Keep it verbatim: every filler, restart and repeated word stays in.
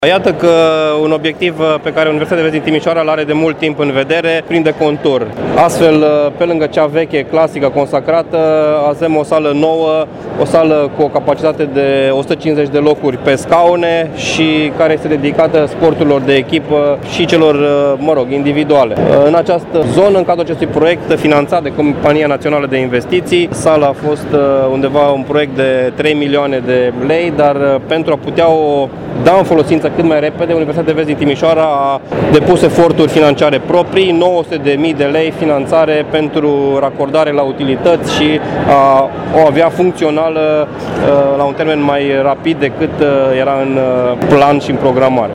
Iată că un obiectiv pe care Universitatea de Vest din Timișoara îl are de mult timp în vedere prinde contur. Astfel, pe lângă cea veche, clasică, consacrată, avem o sală nouă, o sală cu o capacitate de o sută cincizeci de locuri pe scaune și care este dedicată sporturilor de echipă și celor, mă rog, individuale. În această zonă, în cadrul acestui proiect finanțat de Compania Națională de Investiții, sala a fost undeva un proiect de trei milioane de lei, dar pentru a putea o da în folosință cât mai repede, Universitatea de Vest din Timișoara a depus eforturi financiare proprii, nouă sute de mii de lei finanțare pentru racordare la utilități și a o avea funcțională la un termen mai rapid decât era în plan și în programare.